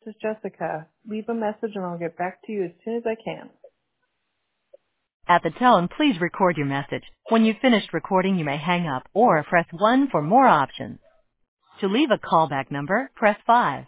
is Jessica. Leave a message and I'll get back to you as soon as I can. At the tone, please record your message. When you've finished recording, you may hang up or press 1 for more options. To leave a callback number, press 5.